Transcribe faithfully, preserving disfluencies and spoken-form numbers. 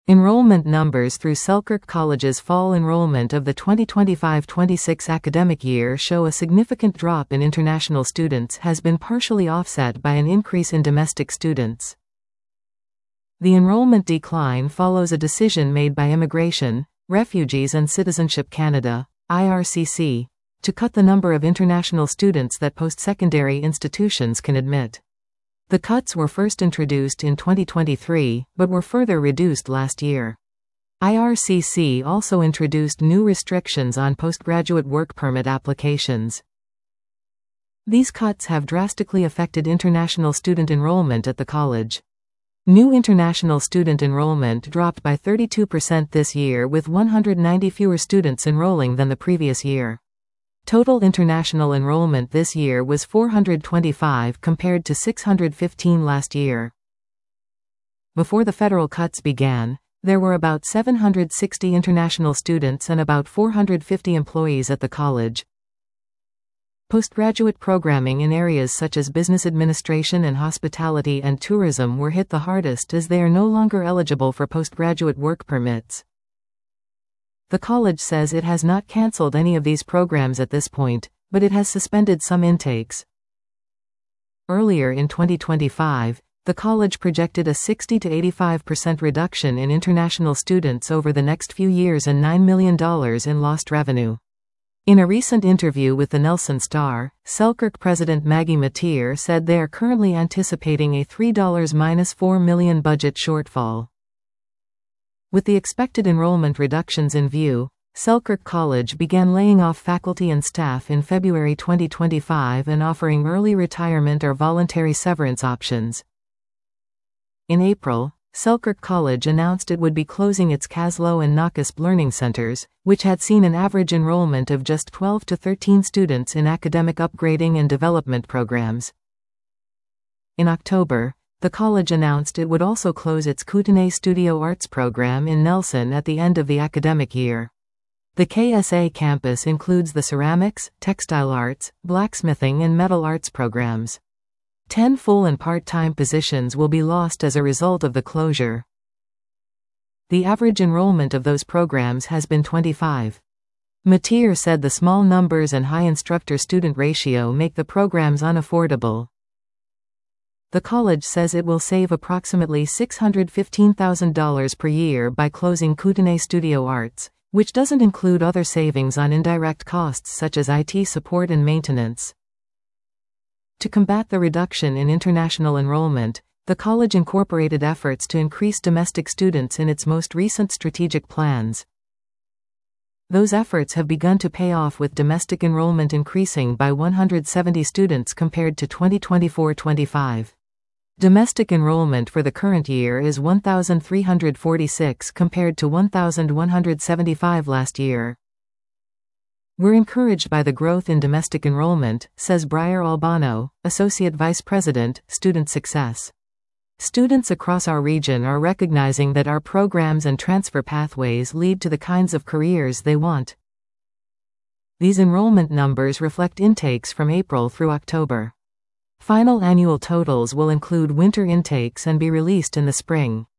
Enrollment numbers through Selkirk College's fall enrollment of the twenty twenty-five twenty-six academic year show a significant drop in international students has been partially offset by an increase in domestic students. The enrollment decline follows a decision made by Immigration, Refugees and Citizenship Canada, I R C C, to cut the number of international students that post-secondary institutions can admit. The cuts were first introduced in twenty twenty-three, but were further reduced last year. I R C C also introduced new restrictions on postgraduate work permit applications. These cuts have drastically affected international student enrollment at the college. New international student enrollment dropped by thirty-two percent this year, with one hundred ninety fewer students enrolling than the previous year. Total international enrollment this year was four hundred twenty-five compared to six hundred fifteen last year. Before the federal cuts began, there were about seven hundred sixty international students and about four hundred fifty employees at the college. Postgraduate programming in areas such as business administration and hospitality and tourism were hit the hardest, as they are no longer eligible for postgraduate work permits. The college says it has not cancelled any of these programs at this point, but it has suspended some intakes. Earlier in twenty twenty-five, the college projected a sixty to eighty-five percent reduction in international students over the next few years and nine million dollars in lost revenue. In a recent interview with the Nelson Star, Selkirk President Maggie Mateer said they are currently anticipating a three to four million dollars budget shortfall. With the expected enrollment reductions in view, Selkirk College began laying off faculty and staff in February twenty twenty-five and offering early retirement or voluntary severance options. In April, Selkirk College announced it would be closing its Kaslo and Nakusp learning centers, which had seen an average enrollment of just twelve to thirteen students in academic upgrading and development programs. In October, the college announced it would also close its Kootenay Studio Arts program in Nelson at the end of the academic year. The K S A campus includes the ceramics, textile arts, blacksmithing and metal arts programs. Ten full and part-time positions will be lost as a result of the closure. The average enrollment of those programs has been twenty-five. Mateer said the small numbers and high instructor-student ratio make the programs unaffordable. The college says it will save approximately six hundred fifteen thousand dollars per year by closing Kootenay Studio Arts, which doesn't include other savings on indirect costs such as I T support and maintenance. To combat the reduction in international enrollment, the college incorporated efforts to increase domestic students in its most recent strategic plans. Those efforts have begun to pay off, with domestic enrollment increasing by one hundred seventy students compared to twenty twenty-four twenty-five. Domestic enrollment for the current year is one thousand three hundred forty-six compared to one thousand one hundred seventy-five last year. We're encouraged by the growth in domestic enrollment, says Briar Albano, Associate Vice President, Student Success. Students across our region are recognizing that our programs and transfer pathways lead to the kinds of careers they want. These enrollment numbers reflect intakes from April through October. Final annual totals will include winter intakes and be released in the spring.